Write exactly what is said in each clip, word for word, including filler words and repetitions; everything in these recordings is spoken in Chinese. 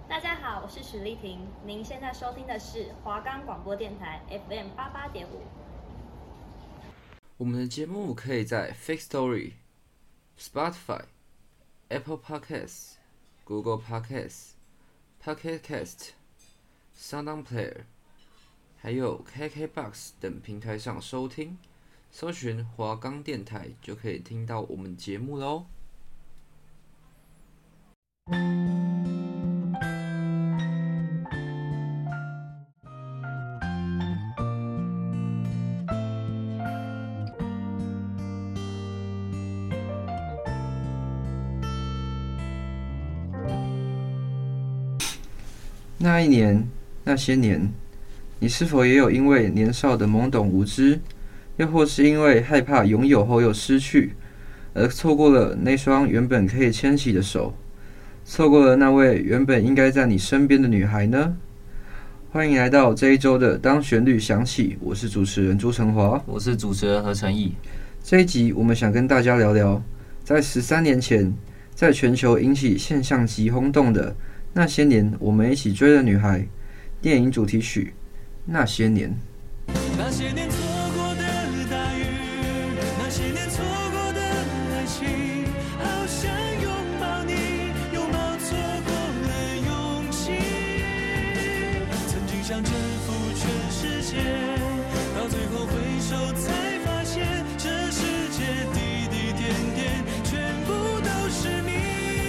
大家好，我是许丽婷，您现在收听的是华冈广播电台 F M 八八点五。 我们的节目可以在 Firstory、Spotify、Apple Podcasts、Google Podcasts、Pocket Cast、Sound Player， 还有 K K Box 等平台上收听，搜寻华冈电台就可以听到我们节目喽。那一年，那些年，你是否也有因为年少的懵懂无知，又或是因为害怕拥有后又失去，而错过了那双原本可以牵起的手，错过了那位原本应该在你身边的女孩呢？欢迎来到这一周的当旋律响起，我是主持人朱成华， 我是主持人何成义。 这一集我们想跟大家聊聊，在十三年前，在全球引起现象级轰动的那些年我们一起追的女孩电影主题曲那些年。 那些年错过的大雨，那些年错过的爱情，好想拥抱你，拥抱错过的勇气。曾经想征服全世界，到最后回首才发现，这世界滴滴点点全部都是你。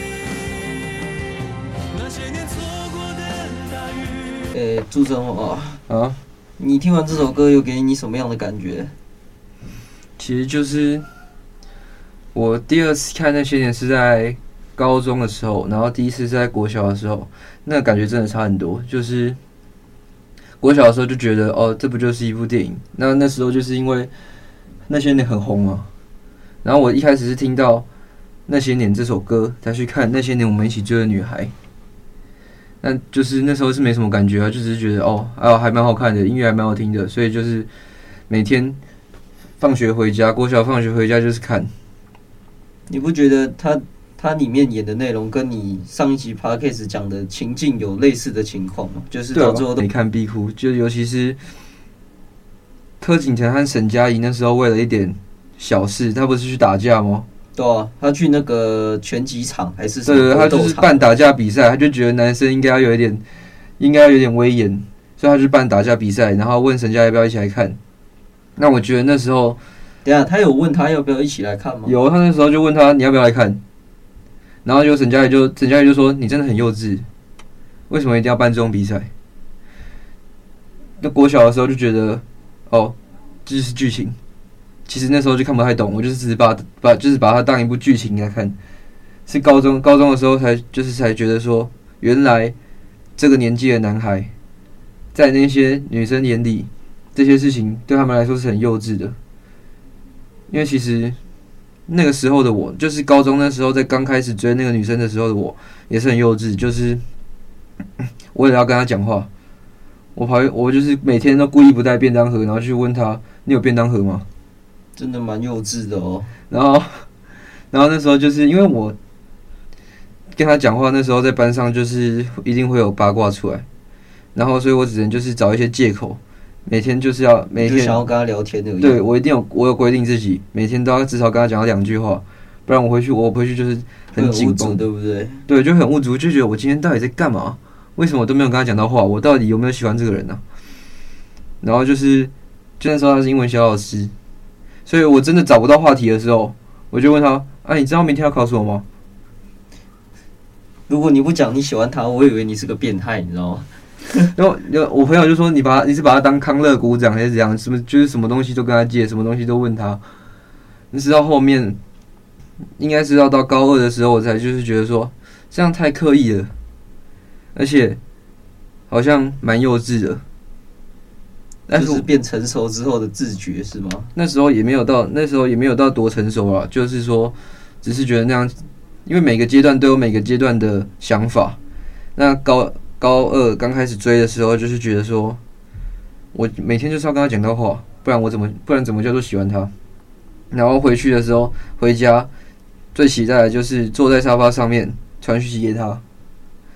那些年错过的大雨。 呃，朱成华啊， 你听完这首歌有给你什么样的感觉？ 其实就是我第二次看那些年是在高中的时候，然后第一次是在国小的时候，那个感觉真的差很多。就是国小的时候就觉得，哦，这不就是一部电影？那那时候就是因为那些年很红嘛，然后我一开始是听到那些年这首歌，才去看那些年我们一起追的女孩。那就是那时候是没什么感觉啊，就只是觉得哦，啊还蛮好看的，音乐还蛮好听的，所以就是每天放学回家，国小放学回家就是看。 你不觉得它它里面演的内容跟你上一集 podcast 讲的情境有类似的情况吗？就是到最后都没看必哭，就尤其是柯景腾和沈佳宜那时候为了一点小事，他不是去打架吗？ 对啊，他去那个拳击场还是什么对，他就是办打架比赛，他就觉得男生应该要有一点，应该要有点威严，所以他就办打架比赛，然后问沈佳宜要不要一起来看。那我觉得那时候， 等一下他有问他要不要一起来看吗？ 有，他那时候就问他你要不要来看，然后就沈佳宜就沈佳宜就说你真的很幼稚，为什么一定要办这种比赛？那国小的时候就觉得，哦，这就是剧情。其实那时候就看不太懂，我就是只是把把就是把它当一部剧情来看。是高中高中的时候才就是才觉得说，原来这个年纪的男孩，在那些女生眼里，这些事情对他们来说是很幼稚的。因为其实那个时候的我，就是高中那时候在刚开始追那个女生的时候的我，也是很幼稚。就是我也要跟她讲话，我跑我就是每天都故意不带便当盒，然后去问她你有便当盒吗？ 真的蛮幼稚的哦。 然后，然后那时候就是因为我跟他讲话，那时候在班上就是一定会有八卦出来，然后所以我只能就是找一些借口，每天就是要每天就想要跟他聊天而已。 对，我一定有我有规定自己每天都要至少跟他讲到两句话，不然我回去我回去就是很紧绷， 对不对？ 对，就很无助，就觉得我今天到底在干嘛？为什么我都没有跟他讲到话？我到底有没有喜欢这个人呢、啊？然后就是就那时候他是英文小老师。所以我真的找不到话题的时候，我就问他：“啊，你知道明天要考什么吗？” 如果你不讲你喜欢他，我以为你是个变态，你知道吗？ 然后我朋友就说：“你把你是把他当康乐股长还是怎样？什么就是什么东西都跟他借，什么东西都问他。”那直到后面，应该是要到高二的时候，我才就是觉得说这样太刻意了，而且好像蛮幼稚的。 就是变成熟之后的自觉是吗？ 那时候也没有到，那时候也没有到多成熟啦，就是说，只是觉得那样，因为每个阶段都有每个阶段的想法。那高高二刚开始追的时候，就是觉得说，我每天就是要跟他讲到话，不然我怎么不然怎么叫做喜欢他？然后回去的时候，回家最期待的就是坐在沙发上面传讯息给他。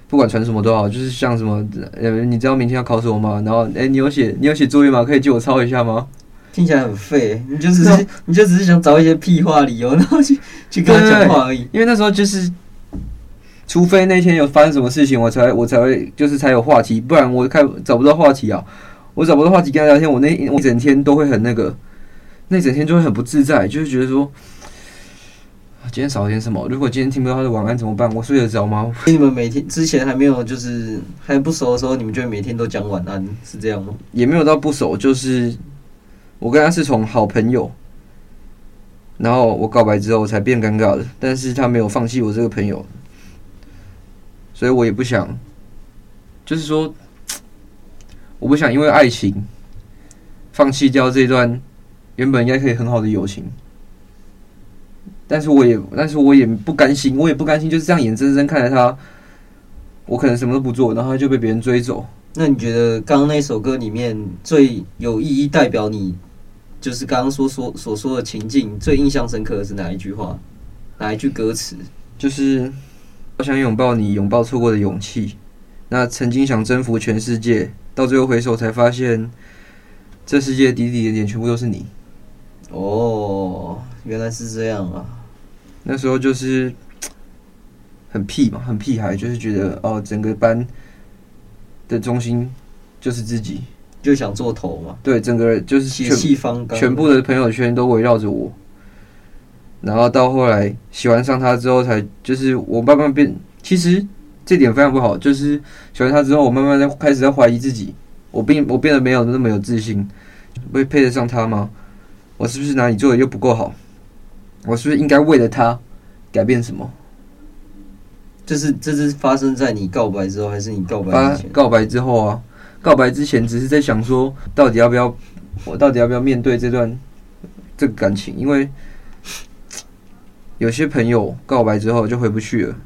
不管传什么都好，就是像什么呃，你知道明天要考什么吗？然后哎、欸，你有写你有写作业吗？可以借我抄一下吗？ 听起来很废，你就只是你就只是想找一些屁话理由，然后去去跟他讲话而已。 因为那时候就是，除非那天有发生什么事情，我才我才会就是才有话题，不然我开找不到话题啊。我找不到话题跟他聊天，我那我一整天都会很那个，那整天就会很不自在，就是觉得说，今天少了点什么？如果今天听不到他的晚安怎么办？我睡得着吗？ 你们每天之前还没有就是还不熟的时候，你们就会每天都讲晚安，是这样吗？ 也没有到不熟，就是我跟他是从好朋友，然后我告白之后才变尴尬的，但是他没有放弃我这个朋友，所以我也不想，就是说。我不想因为爱情放弃掉这段原本应该可以很好的友情，但是我也，但是我也不甘心，我也不甘心就是这样眼睁睁看着他，我可能什么都不做，然后他就被别人追走。 那你觉得刚刚那首歌里面最有意义、代表你就是刚刚所说所说的情境最印象深刻的是哪一句话？哪一句歌词？ 就是我想拥抱你，拥抱错过的勇气。那曾经想征服全世界。到最后回首才发现，这世界滴滴点点全部都是你。 哦，原来是这样啊！ 那时候就是很屁嘛，很屁孩，就是觉得哦，整个班的中心就是自己， 就想做头嘛。 对，整个就是血气方刚， 全部的朋友圈都围绕着我。然后到后来喜欢上他之后，才就是我慢慢变，其实。这点非常不好，就是喜欢他之后，我慢慢在开始在怀疑自己，我变我变得没有那么有自信，会配得上他吗？我是不是哪里做的又不够好？我是不是应该为了他改变什么？ 这是这是发生在你告白之后，还是你告白之前？ 告白之后啊，告白之前只是在想说，到底要不要，我到底要不要面对这段这个感情？因为有些朋友告白之后就回不去了。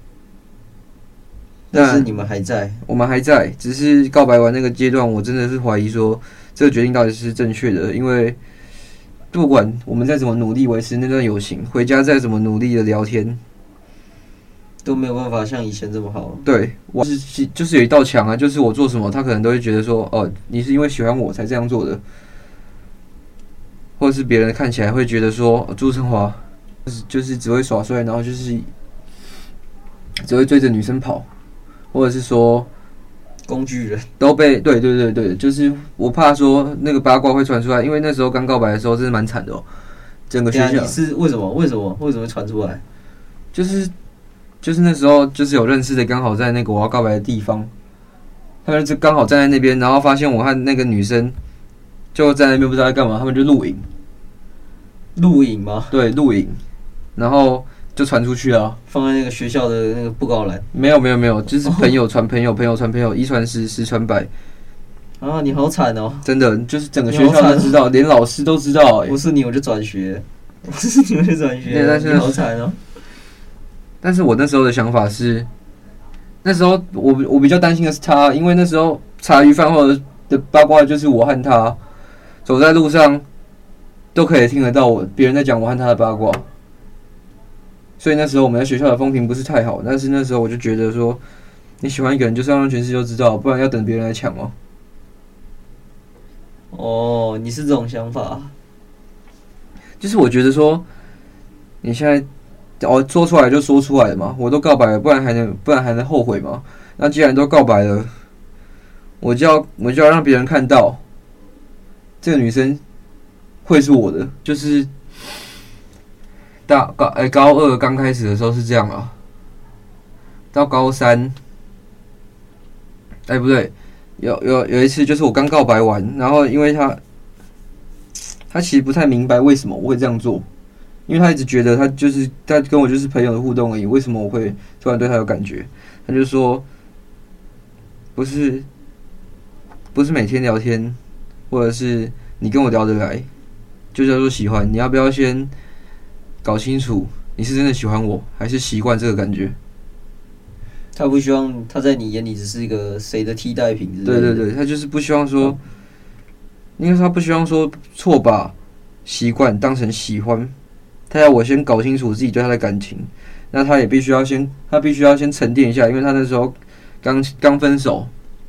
但是你们还在， 我们还在，只是告白完那个阶段，我真的是怀疑说这个决定到底是正确的，因为不管我们再怎么努力维持那段友情，回家再怎么努力的聊天， 都没有办法像以前这么好。 对，我是就是有一道墙啊，就是我做什么，他可能都会觉得说，哦，你是因为喜欢我才这样做的，或者是别人看起来会觉得说，哦、朱成华就是就是只会耍帅，然后就是只会追着女生跑。或者是说， 工具人都被对对对对，就是我怕说那个八卦会传出来，因为那时候刚告白的时候真的蛮惨的哦，整个学校。 你是为什么？为什么？为什么会传出来？ 就是就是那时候就是有认识的，刚好在那个我要告白的地方，他们就刚好站在那边，然后发现我和那个女生就在那边不知道在干嘛，他们就录影。 录影吗？ 对，录影，然后。就传出去了， 放在那个学校的那个布告栏。 没有没有没有，就是朋友传朋友，朋友传朋友，一传十，十传百。 啊，你好惨哦！ 真的，就是整个学校都知道，连老师都知道、欸。 不是你我就转学，不是你我就转学。但是你好惨哦！ 但是我那时候的想法是，那时候我我比较担心的是他，因为那时候茶余饭后的八卦就是我和他走在路上都可以听得到我别人在讲我和他的八卦。所以那时候我们在学校的风评不是太好，但是那时候我就觉得说，你喜欢一个人就是要让全世界都知道，不然要等别人来抢哦。 哦，你是这种想法？ 就是我觉得说，你现在哦说出来就说出来了嘛，我都告白了，不然还能不然还能后悔吗？那既然都告白了，我就要我就要让别人看到，这个女生会是我的，就是。大高哎、欸，高二刚开始的时候是这样啊，到高三，哎、欸、不对，有有有一次就是我刚告白完，然后因为他，他其实不太明白为什么我会这样做，因为他一直觉得他就是他跟我就是朋友的互动而已，为什么我会突然对他有感觉？他就说，不是，不是每天聊天，或者是你跟我聊得来，就叫做喜欢，你要不要先？搞清楚你是真的喜欢我，还是习惯这个感觉。 他不希望他在你眼里只是一个谁的替代品之类的。 对对对，他就是不希望说，应该说他不希望说错把习惯当成喜欢，他要我先搞清楚自己对他的感情，那他也必须要先，他必须要先沉淀一下，因为他那时候刚刚分手，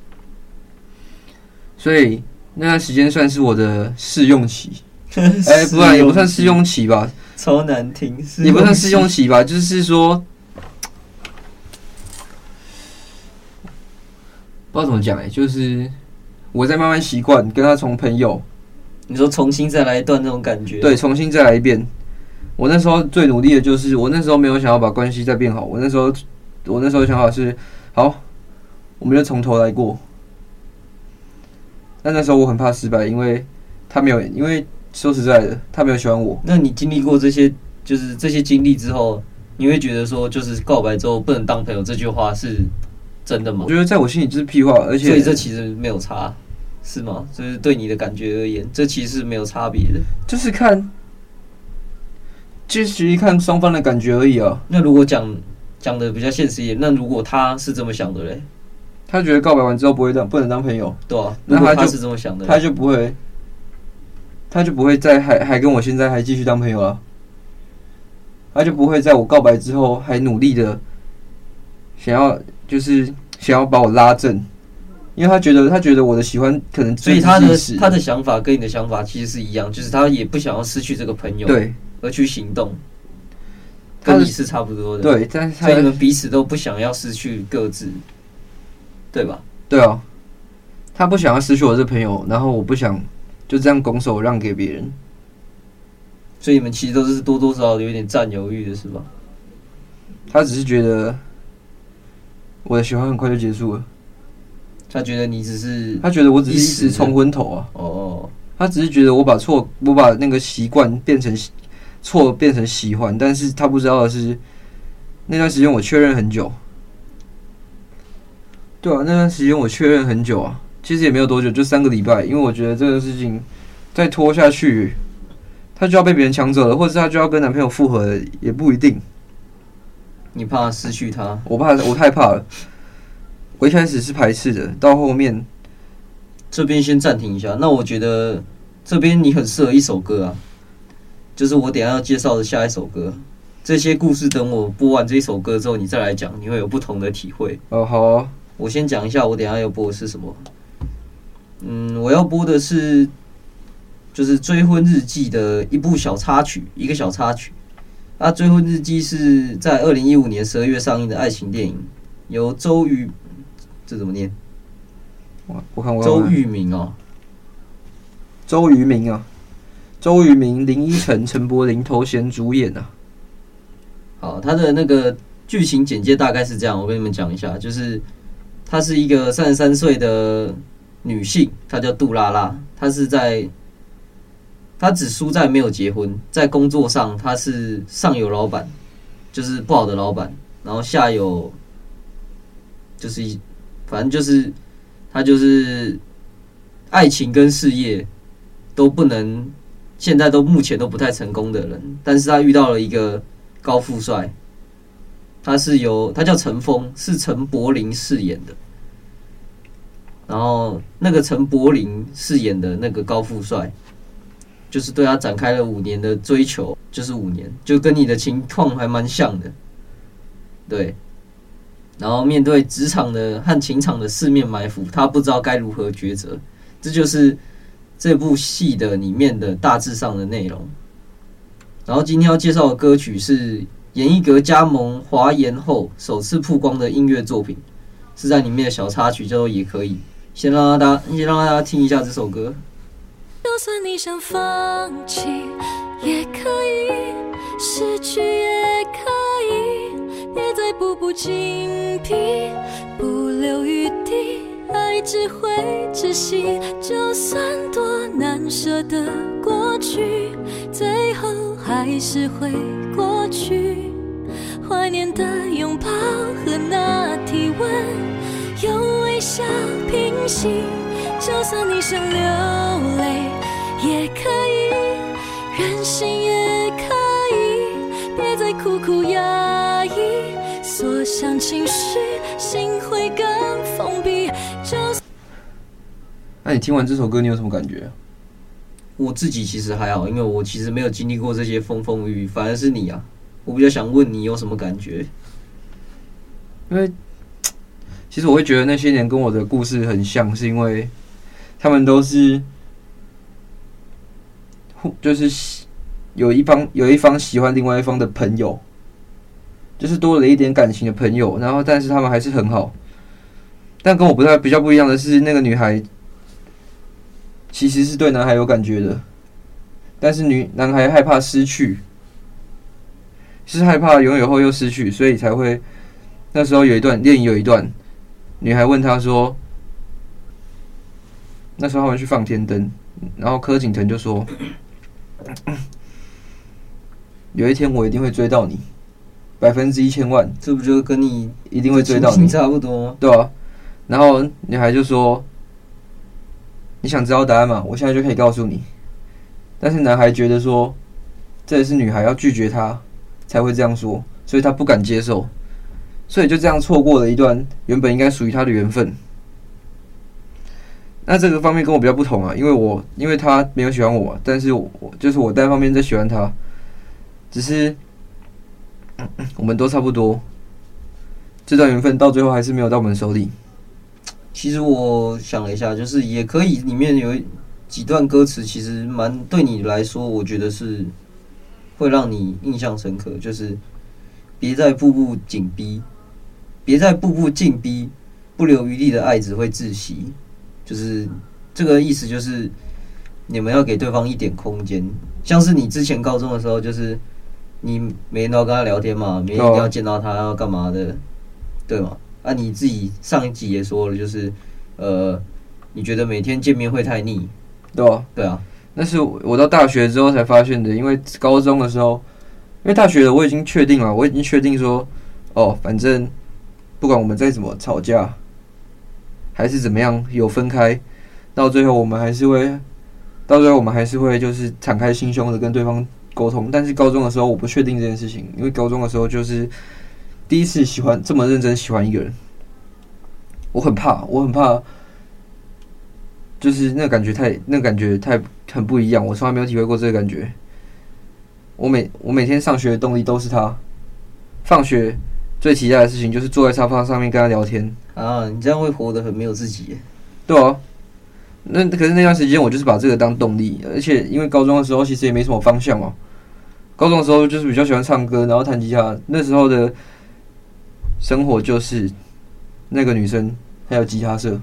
所以那段时间算是我的试用期。哎、欸，不然也不算试用期吧， 超难听， 也不算试用期吧，就是说，不知道怎么讲哎、欸，就是我在慢慢习惯跟他从朋友， 你说重新再来一段那种感觉， 对，重新再来一遍。我那时候最努力的就是，我那时候没有想要把关系再变好，我那时候，我那时候的想法是，好，我们就从头来过。但那时候我很怕失败，因为他没有，因为说实在的，他没有喜欢我。 那你经历过这些，就是这些经历之后，你会觉得说，就是告白之后不能当朋友这句话是真的吗？ 我觉得在我心里就是屁话，而且所以这其实没有差，是吗？就是对你的感觉而言，这其实是没有差别的。 就是看，就是看双方的感觉而已啊。 那如果讲讲的比较现实一点，那如果他是这么想的嘞？ 他觉得告白完之后不会当不能当朋友， 对啊， 那他就如果他是这么想的， 他就不会，他就不会再还还跟我现在还继续当朋友了，他就不会在我告白之后还努力的想要就是想要把我拉正，因为他觉得他觉得我的喜欢可能所以他的他的想法跟你的想法其实是一样，就是他也不想要失去这个朋友， 对， 而去行动，跟你是差不多的， 对，但是所以你们彼此都不想要失去各自。对吧？ 对啊，他不想要失去我这朋友，然后我不想就这样拱手让给别人， 所以你们其实都是多多少少有点占有欲的，是吧？ 他只是觉得我的喜欢很快就结束了， 他觉得你只是， 他觉得我只是一时冲昏头啊。 哦， 他只是觉得我把错，我把那个习惯变成错，变成喜欢，但是他不知道的是，那段时间我确认很久。对啊，那段时间我确认很久啊，其实也没有多久，就三个礼拜。因为我觉得这个事情再拖下去，他就要被别人抢走了，或者是他就要跟男朋友复合了，也不一定。 你怕失去他？ 我怕，我太怕了。我一开始是排斥的，到后面这边先暂停一下。那我觉得这边你很适合一首歌啊，就是我等一下要介绍的下一首歌。这些故事等我播完这一首歌之后，你再来讲，你会有不同的体会。 哦，好啊。 我先讲一下，我等一下要播的是什么。嗯，我要播的是就是《追婚日记》的一部小插曲，一个小插曲。啊，《追婚日记》是在二零一五年十二月上映的爱情电影，由周渝，这怎么念？ 我看我周渝民哦， 周渝民啊，周渝民、林依晨、陈柏霖头衔主演啊。 好，他的那个剧情简介大概是这样，我跟你们讲一下，就是她是一个三十三岁的女性，她叫杜拉拉，她是在，她只输在没有结婚，在工作上她是上有老板，就是不好的老板，然后下有，就是反正就是她就是爱情跟事业都不能，现在都目前都不太成功的人，但是她遇到了一个高富帅。他是由他叫陈峰，是陈柏霖饰演的。然后那个陈柏霖饰演的那个高富帅，就是对他展开了五年的追求，就是五年，就跟你的情况还蛮像的，对。然后面对职场的和情场的四面埋伏，他不知道该如何抉择，这就是这部戏的里面的大致上的内容。然后今天要介绍的歌曲是严艺格加盟华研后首次曝光的音乐作品，是在里面的小插曲，叫做《也可以》。先让大家，先让大家听一下这首歌。 就算你想放弃，也可以；失去也可以。别再步步紧逼，不留余地，爱只会窒息。就算多难舍的过去，最后还是会过去。怀念的拥抱和那体温，用微笑平息。就算你想流泪也可以，任性也可以，别再苦苦压抑，锁上情绪，心会更封闭。就那你听完这首歌，你有什么感觉？ 我自己其实还好，因为我其实没有经历过这些风风雨雨，反而是你啊，我比较想问你有什么感觉？ 因为其其实我会觉得那些年跟我的故事很像，是因为他们都是就是有一方有一方喜欢另外一方的朋友，就是多了一点感情的朋友，然后但是他们还是很好。但跟我不太比较不一样的是，那个女孩其实是对男孩有感觉的，但是女男孩害怕失去，是害怕拥有后又失去，所以才会那时候有一段电影有一段，女孩问他说，那时候他们去放天灯，然后柯景腾就说，有一天我一定会追到你，百分之一千万， 这不就跟你一定会追到你差不多吗？ 对啊。然后女孩就说：“你想知道答案吗？我现在就可以告诉你。”但是男孩觉得说，这也是女孩要拒绝他才会这样说，所以他不敢接受，所以就这样错过了一段原本应该属于他的缘分。那这个方面跟我比较不同啊，因为我因为他没有喜欢我嘛，但是我就是我单方面在喜欢他，只是我们都差不多，这段缘分到最后还是没有到我们手里。 其实我想了一下，就是也可以，里面有几段歌词，其实蛮对你来说，我觉得是会让你印象深刻。就是别再步步紧逼，别再步步紧逼，不留余力的爱只会窒息。就是这个意思，就是你们要给对方一点空间。像是你之前高中的时候，就是你每天都要跟他聊天嘛，每天一定要见到他，要干嘛的，对吗？啊，你自己上一集也说了，就是呃，你觉得每天见面会太腻， 对啊， 对啊。 那是我到大学之后才发现的，因为高中的时候，因为大学的我已经确定了，我已经确定说，哦，反正不管我们再怎么吵架，还是怎么样有分开，到最后我们还是会，到最后我们还是会就是敞开心胸的跟对方沟通。但是高中的时候我不确定这件事情，因为高中的时候就是第一次喜欢这么认真喜欢一个人，我很怕，我很怕，就是那个感觉太，那个感觉太很不一样，我从来没有体会过这个感觉。我每我每天上学的动力都是他，放学最期待的事情就是坐在沙发上面跟他聊天。 啊，你这样会活得很没有自己耶。 对啊，那可是那段时间我就是把这个当动力，而且因为高中的时候其实也没什么方向嘛，高中的时候就是比较喜欢唱歌，然后弹吉他，那时候的生活就是那个女生还有吉他社，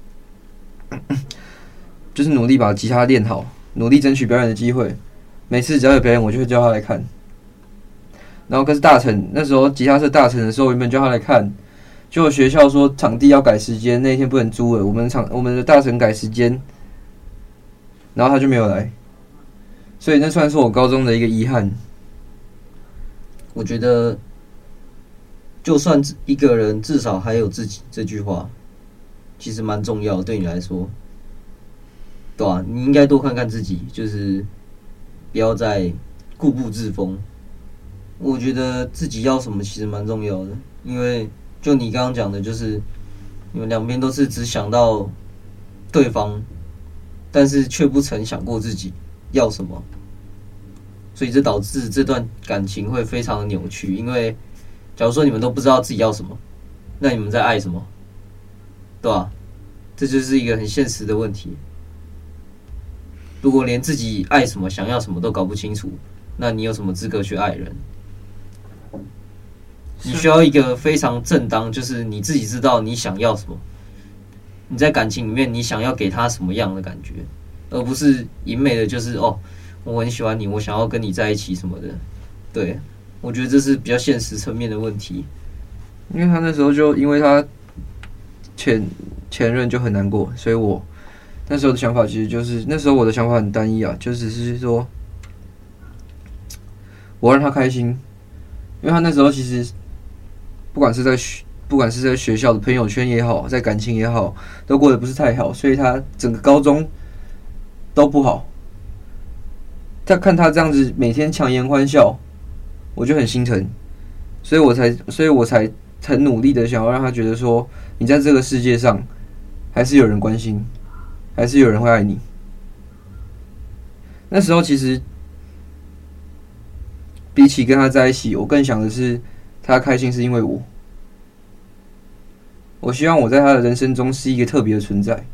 就是努力把吉他练好，努力争取表演的机会。每次只要有表演，我就会叫他来看。然后可是大成那时候吉他社大成的时候，原本叫他来看，结果学校说场地要改时间，那一天不能租了，我们场我们的大成改时间，然后他就没有来，所以那算是我高中的一个遗憾。 我觉得，就算一个人至少还有自己这句话，其实蛮重要的，对你来说，对啊，你应该多看看自己，就是不要再固步自封。我觉得自己要什么其实蛮重要的，因为就你刚刚讲的，就是你们两边都是只想到对方，但是却不曾想过自己要什么，所以这导致这段感情会非常的扭曲。因为假如说你们都不知道自己要什么，那你们在爱什么？对吧？这就是一个很现实的问题。如果连自己爱什么、想要什么都搞不清楚，那你有什么资格去爱人？你需要一个非常正当，就是你自己知道你想要什么，你在感情里面你想要给他什么样的感觉，而不是一昧的就是哦，我很喜欢你，我想要跟你在一起什么的。对，我觉得这是比较现实层面的问题。 因为他那时候就因为他前前任就很难过，所以我那时候的想法其实就是那时候我的想法很单一啊，就只是说我让他开心，因为他那时候其实不管是在不管是在学校的朋友圈也好，在感情也好，都过得不是太好，所以他整个高中都不好。再看他这样子每天强颜欢笑，我就很心疼，所以我才所以我才很努力的想要让他觉得说，你在这个世界上还是有人关心，还是有人会爱你。那时候其实比起跟他在一起，我更想的是他开心是因为我。 我希望我在他的人生中是一个特别的存在。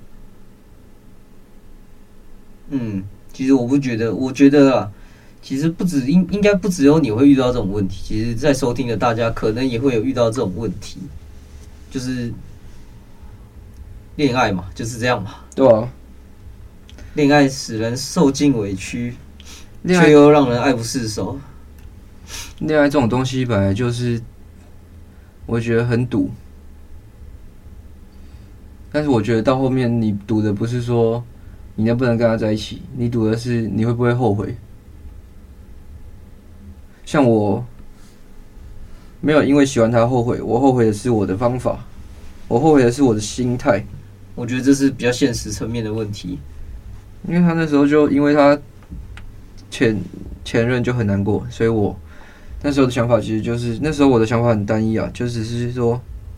嗯，其实我不觉得，我觉得啊，其实不止应应该不只有你会遇到这种问题，其实在收听的大家可能也会有遇到这种问题，就是恋爱嘛，就是这样嘛。 对啊， 恋爱使人受尽委屈， 恋爱却又让人爱不释手。 恋爱这种东西本来就是，我觉得很赌。但是我觉得到后面，你赌的不是说你能不能跟他在一起，你赌的是你会不会后悔。像我没有因为喜欢他后悔，我后悔的是我的方法，我后悔的是我的心态。 我觉得这是比较现实层面的问题。 因为他那时候就因为他前前任就很难过，所以我那时候的想法其实就是那时候我的想法很单一啊，就只是说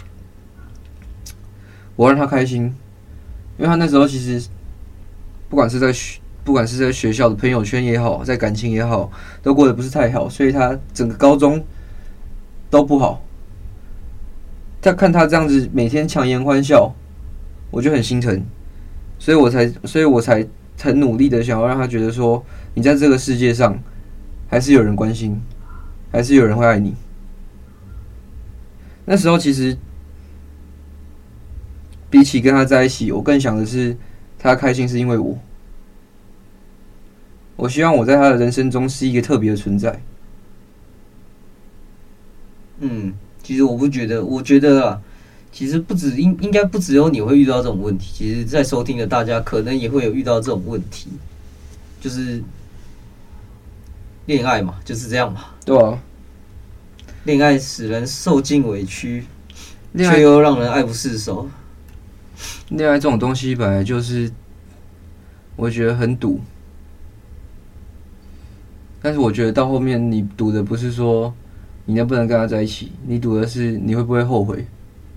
我让他开心，因为他那时候其实不管是在不管是在学校的朋友圈也好，在感情也好，都过得不是太好，所以他整个高中都不好。再看他这样子每天强颜欢笑，我就很心疼，所以我才所以我才很努力的想要让他觉得说，你在这个世界上还是有人关心，还是有人会爱你。那时候其实比起跟他在一起，我更想的是他开心是因为我。我希望我在他的人生中是一个特别的存在。 嗯，其实我不觉得，我觉得啊，其实不止应应该不只有你会遇到这种问题，其实在收听的大家可能也会有遇到这种问题，就是恋爱嘛，就是这样嘛。 对啊， 恋爱使人受尽委屈， 恋爱却又让人爱不释手。 恋爱这种东西本来就是，我觉得很赌。但是我觉得到后面，你赌的不是说你能不能跟他在一起，你赌的是你会不会后悔。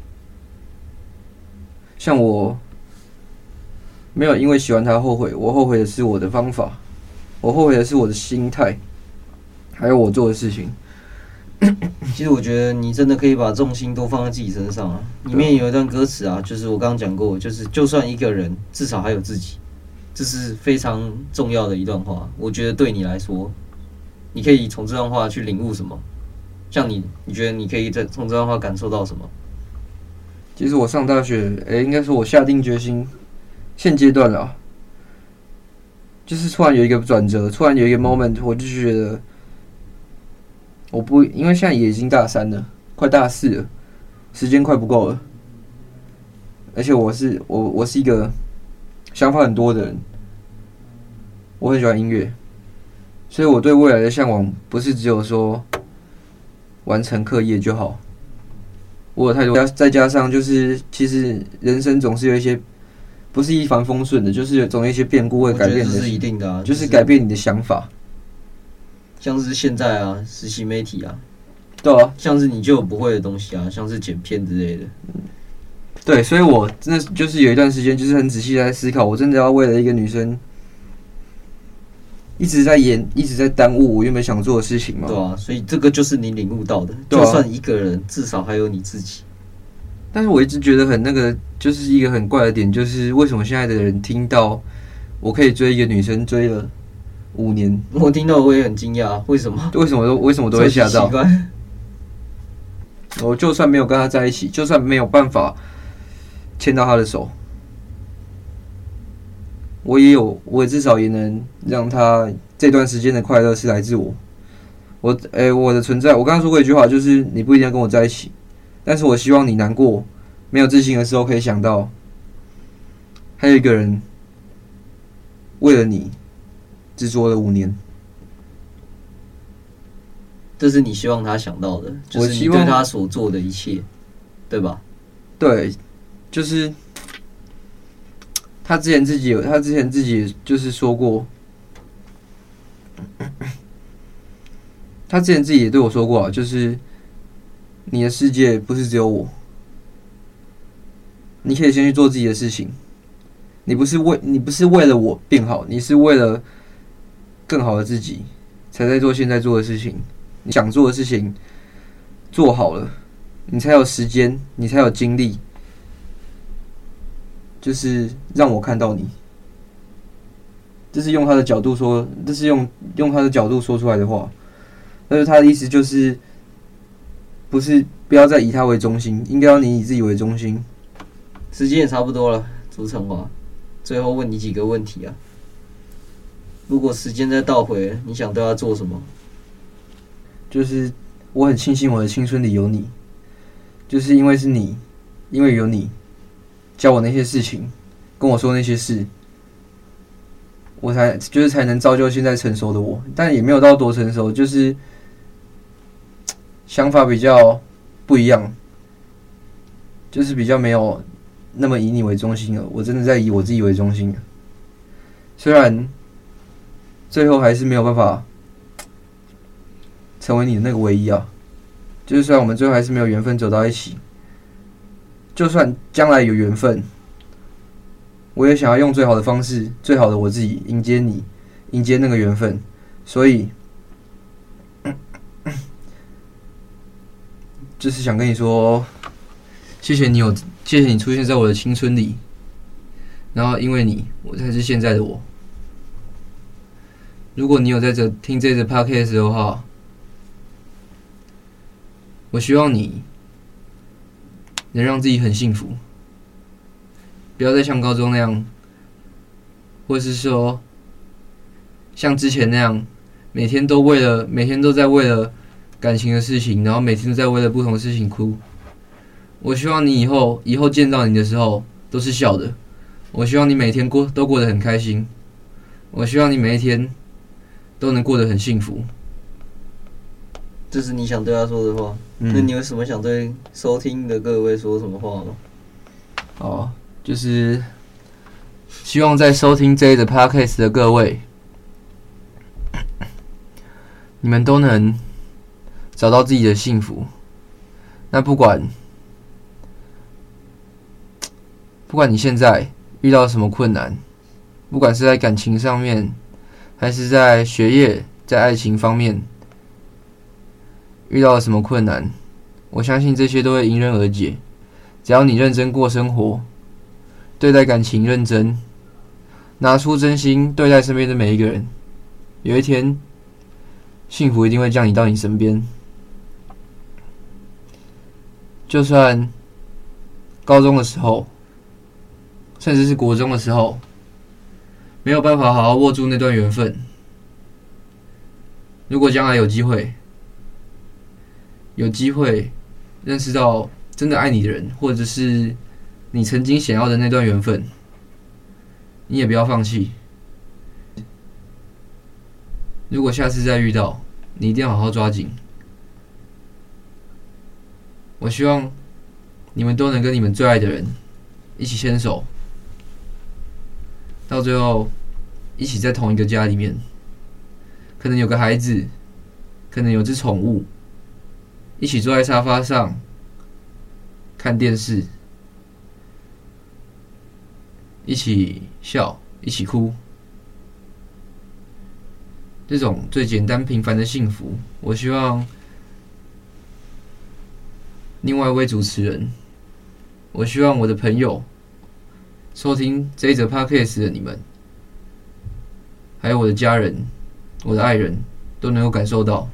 像我没有因为喜欢他后悔，我后悔的是我的方法，我后悔的是我的心态，还有我做的事情。 其实我觉得你真的可以把重心都放在自己身上啊。里面有一段歌词啊，就是我刚刚讲过，就是就算一个人，至少还有自己，这是非常重要的一段话。我觉得对你来说，你可以从这段话去领悟什么？像你，你觉得你可以在从这段话感受到什么？ 其实我上大学，诶、欸，应该说我下定决心，现阶段啦，就是突然有一个转折，突然有一个 moment， 我就觉得。我不，因为现在也已经大三了，快大四了，时间快不够了。而且我是我我是一个想法很多的人，我很喜欢音乐，所以我对未来的向往不是只有说完成课业就好。我有太多，再加上就是其实人生总是有一些不是一帆风顺的，就是总有一些变故会改变的， 这是一定的啊， 就是改变你的想法。 像是现在啊，实习媒体啊， 对啊， 像是你就有不会的东西啊，像是剪片之类的。 对，所以我真的就是有一段时间，就是很仔细在思考，我真的要为了一个女生，一直在延，一直在耽误我原本想做的事情嘛。 对啊，所以这个就是你领悟到的。 对啊， 就算一个人，至少还有你自己。 但是我一直觉得很那个，就是一个很怪的点，就是为什么现在的人听到我可以追一个女生追了五年， 我听到我也很惊讶，为什么？ 为什么都为什么都会吓到？ 奇怪。 我就算没有跟他在一起，就算没有办法牵到他的手，我也有，我至少也能让他这段时间的快乐是来自我。我，诶、欸，我的存在，我刚刚说过一句话，就是你不一定要跟我在一起，但是我希望你难过、没有自信的时候，可以想到，还有一个人为了你执着了五年。 这是你希望他想到的，就是你对他所做的一切，对吧？ 对，就是他之前自己有，他之前自己就是说过，他之前自己也对我说过啊，就是你的世界不是只有我，你可以先去做自己的事情，你不是为你不是为了我变好，你是为了更好的自己才在做现在做的事情。你想做的事情做好了，你才有时间，你才有精力就是让我看到你。这是用他的角度说，这是用用他的角度说出来的话。但是他的意思就是，不是不要再以他为中心，应该要你以自己为中心。 时间也差不多了，朱成华，最后问你几个问题啊。如果时间再倒回，你想对他做什么？ 就是我很庆幸我的青春里有你，就是因为是你，因为有你教我那些事情，跟我说那些事，我才就是才能造就现在成熟的我。但也没有到多成熟，就是想法比较不一样，就是比较没有那么以你为中心了。我真的在以我自己为中心了，虽然最后还是没有办法成为你的那个唯一啊。就是虽然我们最后还是没有缘分走到一起，就算将来有缘分，我也想要用最好的方式，最好的我自己迎接你，迎接那个缘分。所以就是想跟你说，谢谢你有，谢谢你出现在我的青春里，然后因为你，我才是现在的我。如果你有在这听这个 podcast 的话，我希望你能让自己很幸福，不要再像高中那样，或是说像之前那样，每天都为了每天都在为了感情的事情，然后每天都在为了不同的事情哭。我希望你以后以后见到你的时候都是笑的。我希望你每天过都过得很开心。我希望你每一天都能过得很幸福。 这是你想对他说的话。嗯、那你有什么想对收听的各位说什么话吗？ 哦，就是希望在收听这一的 podcast 的各位，你们都能找到自己的幸福。那不管不管你现在遇到什么困难，不管是在感情上面，还是在学业、在爱情方面遇到了什么困难，我相信这些都会迎刃而解。只要你认真过生活，对待感情认真，拿出真心对待身边的每一个人，有一天幸福一定会降临到你身边。就算高中的时候，甚至是国中的时候，没有办法好好握住那段缘分，如果将来有机会有机会认识到真的爱你的人，或者是你曾经想要的那段缘分，你也不要放弃。如果下次再遇到，你一定要好好抓紧。我希望你们都能跟你们最爱的人一起牵手，到最后一起在同一个家里面，可能有个孩子，可能有只宠物，一起坐在沙发上看电视，一起笑，一起哭。这种最简单平凡的幸福，我希望另外一位主持人，我希望我的朋友收听这一则 podcast 的你们，还有我的家人、我的爱人，都能够感受到。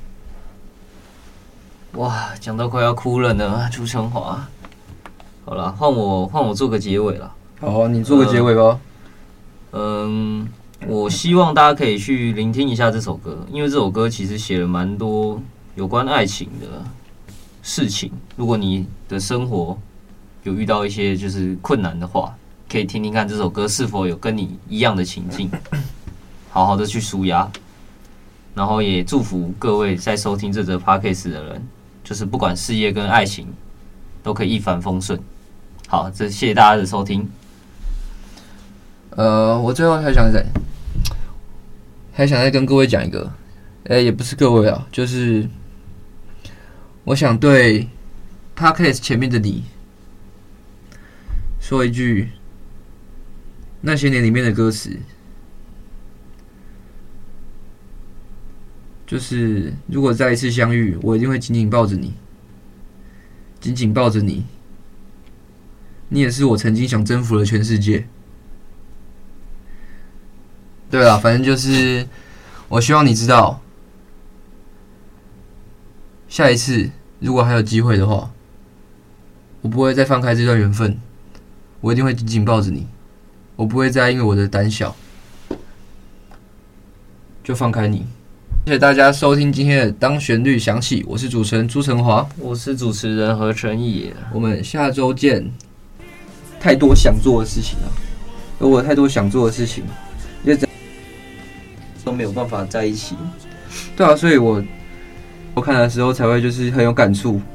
哇，讲到快要哭了呢，朱成华。好了，换我换我做个结尾了。 好，你做个结尾吧。 呃、嗯，我希望大家可以去聆听一下这首歌，因为这首歌其实写了蛮多有关爱情的事情。如果你的生活有遇到一些就是困难的话，可以听听看这首歌是否有跟你一样的情境，好好的去抒压。然后也祝福各位在收听这则 podcast 的人，就是不管事业跟爱情都可以一帆风顺。好，这谢谢大家的收听。 呃，我最后还想再还想再跟各位讲一个，哎、欸，也不是各位啊，就是我想对 podcast 前面的你说一句，那些年里面的歌词，就是如果再一次相遇，我一定会紧紧抱着你，紧紧抱着你， 你也是我曾经想征服的全世界。对啦，反正就是我希望你知道，下一次如果还有机会的话，我不会再放开这段缘分，我一定会紧紧抱着你，我不会再因为我的胆小就放开你。谢谢大家收听今天的《当旋律响起》，我是主持人朱成华， 我是主持人何成义， 我们下周见。太多想做的事情了，有我太多想做的事情， 都没有办法在一起。 对啊，所以我我看的时候才会就是很有感触。